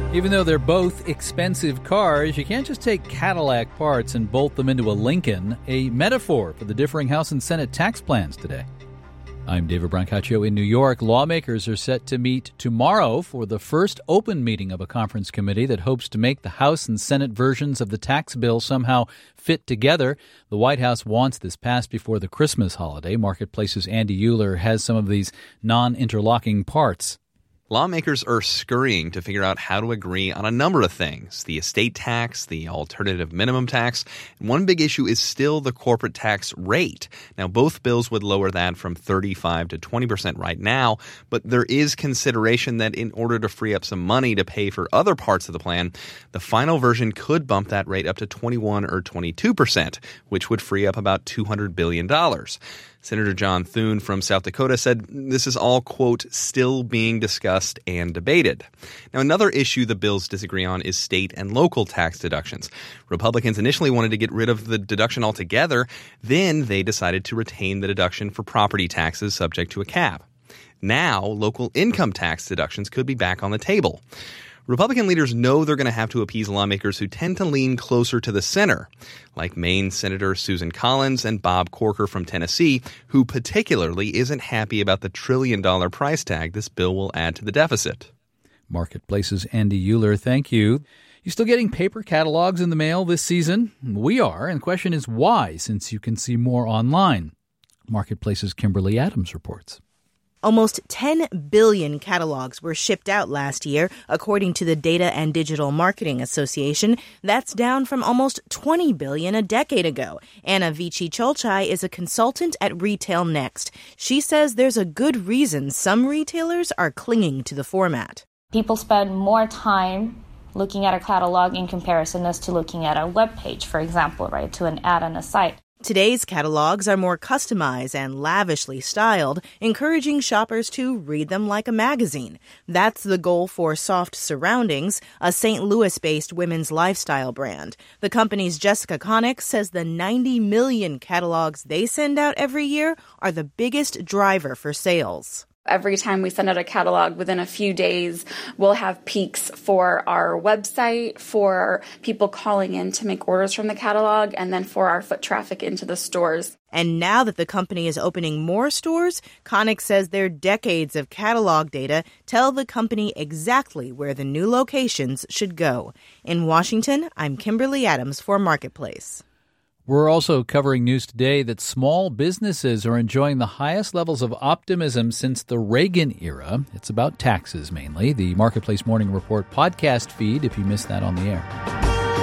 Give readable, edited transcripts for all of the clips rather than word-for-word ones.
Even though they're both expensive cars, you can't just take Cadillac parts and bolt them into a Lincoln, a metaphor for the differing House and Senate tax plans today. I'm David Brancaccio in New York. Lawmakers are set to meet tomorrow for the first open meeting of a conference committee that hopes to make the House and Senate versions of the tax bill somehow fit together. The White House wants this passed before the Christmas holiday. Marketplace's Andy Euler has some of these non-interlocking parts. Lawmakers are scurrying to figure out how to agree on a number of things. The estate tax, the alternative minimum tax, and one big issue is still the corporate tax rate. Now, both bills would lower that from 35% to 20% right now, but there is consideration that in order to free up some money to pay for other parts of the plan, the final version could bump that rate up to 21 or 22%, which would free up about $200 billion. Senator John Thune from South Dakota said this is all, quote, still being discussed and debated. Now, another issue the bills disagree on is state and local tax deductions. Republicans initially wanted to get rid of the deduction altogether. Then they decided to retain the deduction for property taxes subject to a cap. Now, local income tax deductions could be back on the table. Republican leaders know they're going to have to appease lawmakers who tend to lean closer to the center, like Maine Senator Susan Collins and Bob Corker from Tennessee, who particularly isn't happy about the trillion-dollar price tag this bill will add to the deficit. Marketplace's Andy Euler, thank you. You still getting paper catalogs in the mail this season? We are, and the question is why, since you can see more online. Marketplace's Kimberly Adams reports. Almost 10 billion catalogs were shipped out last year, according to the Data and Digital Marketing Association. That's down from almost 20 billion a decade ago. Anna Vici-Cholchai is a consultant at Retail Next. She says there's a good reason some retailers are clinging to the format. People spend more time looking at a catalog in comparison as to looking at a web page, for example, right, to an ad on a site. Today's catalogs are more customized and lavishly styled, encouraging shoppers to read them like a magazine. That's the goal for Soft Surroundings, a St. Louis-based women's lifestyle brand. The company's Jessica Connick says the 90 million catalogs they send out every year are the biggest driver for sales. Every time we send out a catalog, within a few days, we'll have peaks for our website, for people calling in to make orders from the catalog, and then for our foot traffic into the stores. And now that the company is opening more stores, Connick says their decades of catalog data tell the company exactly where the new locations should go. In Washington, I'm Kimberly Adams for Marketplace. We're also covering news today that small businesses are enjoying the highest levels of optimism since the Reagan era. It's about taxes mainly. The Marketplace Morning Report podcast feed if you missed that on the air.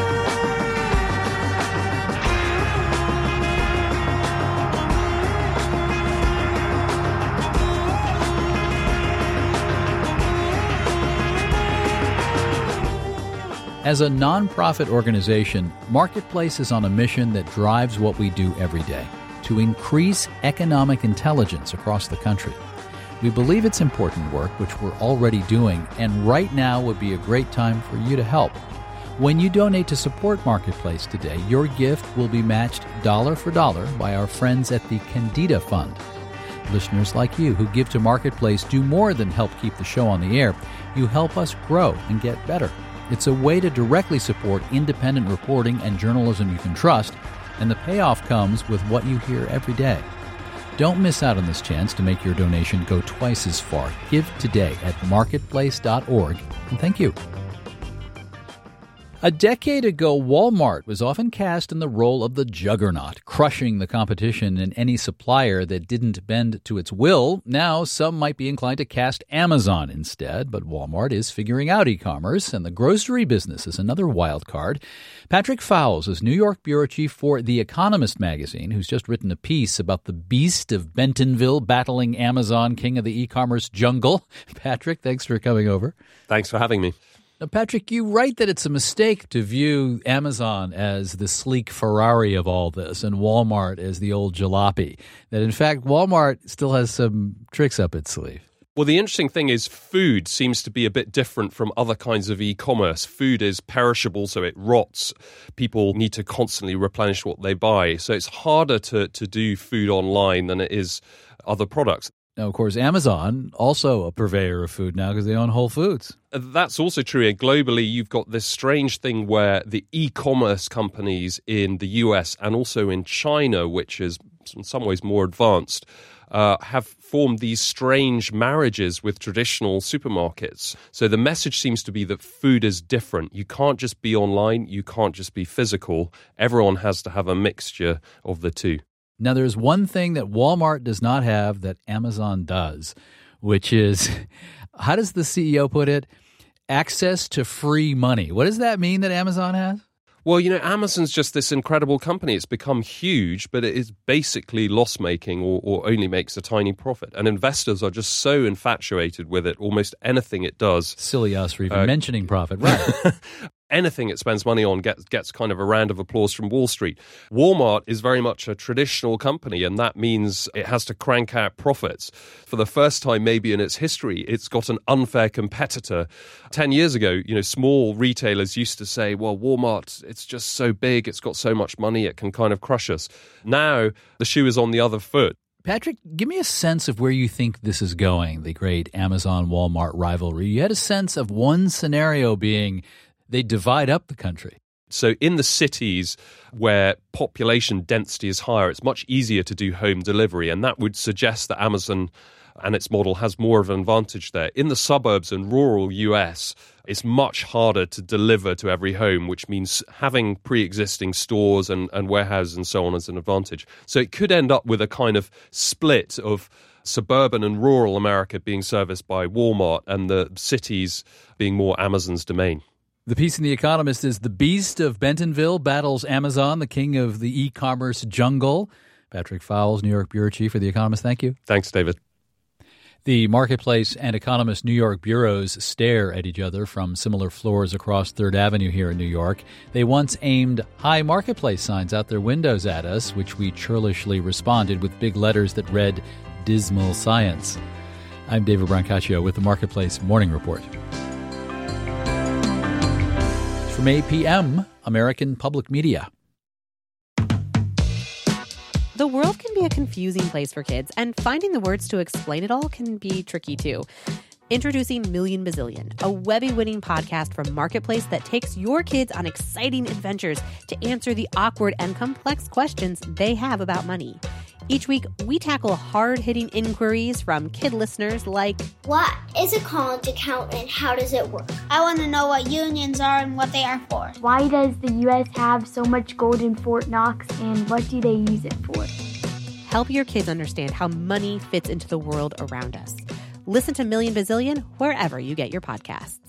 As a nonprofit organization, Marketplace is on a mission that drives what we do every day, to increase economic intelligence across the country. We believe it's important work, which we're already doing, and right now would be a great time for you to help. When you donate to support Marketplace today, your gift will be matched dollar for dollar by our friends at the Candida Fund. Listeners like you who give to Marketplace do more than help keep the show on the air. You help us grow and get better. It's a way to directly support independent reporting and journalism you can trust, and the payoff comes with what you hear every day. Don't miss out on this chance to make your donation go twice as far. Give today at marketplace.org, and thank you. A decade ago, Walmart was often cast in the role of the juggernaut, crushing the competition in any supplier that didn't bend to its will. Now, some might be inclined to cast Amazon instead, but Walmart is figuring out e-commerce, and the grocery business is another wild card. Patrick Fowles is New York bureau chief for The Economist magazine, who's just written a piece about the beast of Bentonville battling Amazon, king of the e-commerce jungle. Patrick, thanks for coming over. Thanks for having me. Now, Patrick, you write that it's a mistake to view Amazon as the sleek Ferrari of all this and Walmart as the old jalopy, that in fact Walmart still has some tricks up its sleeve. Well, the interesting thing is food seems to be a bit different from other kinds of e-commerce. Food is perishable, so it rots. People need to constantly replenish what they buy. So it's harder to do food online than it is other products. Now, of course, Amazon, also a purveyor of food now because they own Whole Foods. That's also true. And globally, you've got this strange thing where the e-commerce companies in the US and also in China, which is in some ways more advanced, have formed these strange marriages with traditional supermarkets. So the message seems to be that food is different. You can't just be online. You can't just be physical. Everyone has to have a mixture of the two. Now, there's one thing that Walmart does not have that Amazon does, which is, how does the CEO put it? Access to free money. What does that mean that Amazon has? Well, Amazon's just this incredible company. It's become huge, but it is basically loss-making or only makes a tiny profit. And investors are just so infatuated with it, almost anything it does. Silly us for even mentioning profit, right? Anything it spends money on gets kind of a round of applause from Wall Street. Walmart is very much a traditional company, and that means it has to crank out profits. For the first time maybe in its history, it's got an unfair competitor. 10 years ago, small retailers used to say, well, Walmart, it's just so big, it's got so much money, it can kind of crush us. Now, the shoe is on the other foot. Patrick, give me a sense of where you think this is going, the great Amazon-Walmart rivalry. You had a sense of one scenario being they divide up the country. So in the cities where population density is higher, it's much easier to do home delivery, and that would suggest that Amazon and its model has more of an advantage there. In the suburbs and rural US, it's much harder to deliver to every home, which means having pre-existing stores and warehouses and so on is an advantage. So it could end up with a kind of split of suburban and rural America being serviced by Walmart and the cities being more Amazon's domain. The piece in The Economist is The Beast of Bentonville battles Amazon, the king of the e-commerce jungle. Patrick Fowles, New York Bureau Chief for The Economist. Thank you. Thanks, David. The Marketplace and Economist New York bureaus stare at each other from similar floors across 3rd Avenue here in New York. They once aimed high Marketplace signs out their windows at us, which we churlishly responded with big letters that read, Dismal Science. I'm David Brancaccio with the Marketplace Morning Report. From APM, American Public Media. The world can be a confusing place for kids, and finding the words to explain it all can be tricky too. Introducing Million Bazillion, a Webby-winning podcast from Marketplace that takes your kids on exciting adventures to answer the awkward and complex questions they have about money. Each week, we tackle hard-hitting inquiries from kid listeners like, what is a college account and how does it work? I want to know what unions are and what they are for. Why does the U.S. have so much gold in Fort Knox and what do they use it for? Help your kids understand how money fits into the world around us. Listen to Million Bazillion wherever you get your podcasts.